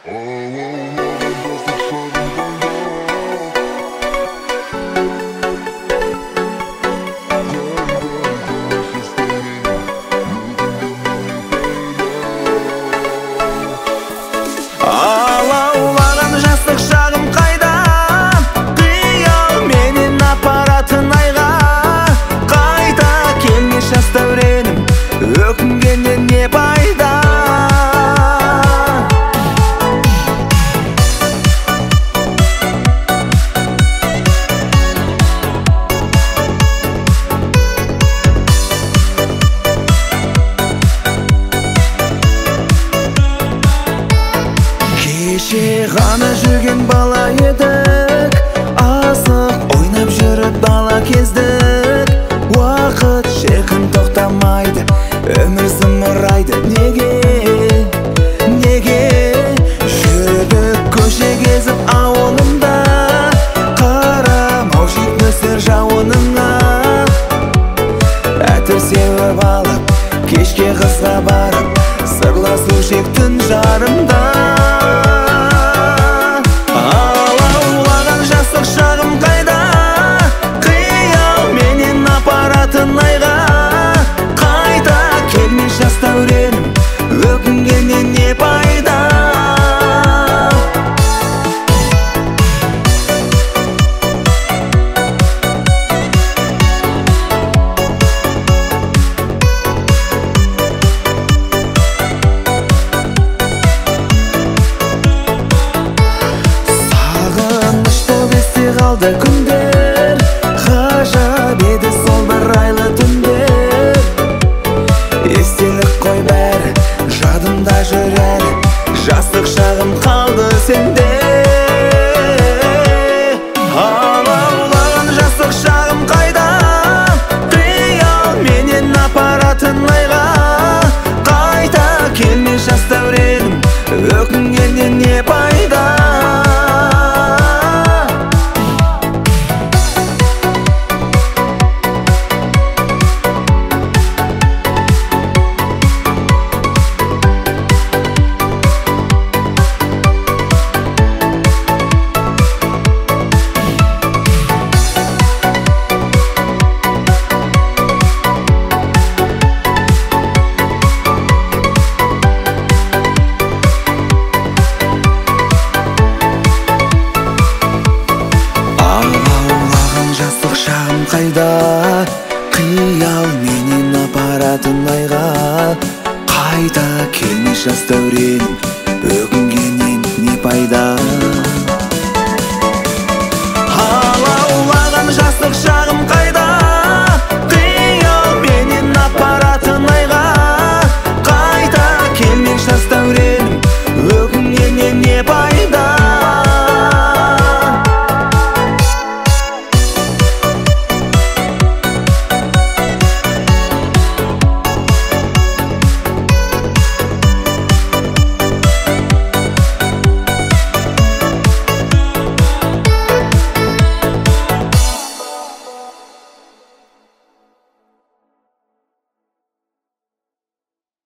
Алаулаған жастық шағым қайда, қиял менен апаратын айға. Қайта келмес жас дәуренім, өкінгеннен не пайда. Кеше ғана жүрген бала едік, асық ойнап жүріп бала кездік. Уақыт шіркін тоқтамайды, өмір зымырайды. Неге жүрдік көше кезіп ауылымда, қарамау жетмесер жауыныңа. Әтір сеуіп алып, кешке қызға барып, сырласу шек түн жарымда. Жас дәуренім, өкінгеннен не пайда. Сағыныш болып есте қалды күндер, ғажап еді сол бір айлы түндер. Естелік қой бәрі, жадымда жүр әлі, жастық шағым қалды сенде. Алаулаған жастық шағым қайда, қиял менен апаратын айға. Қайта келмес жас дәуренім, өкінгеннен не пайда. Қайда, қиял менен апаратын айға. Қайта келмес жас дәуренім, өкінген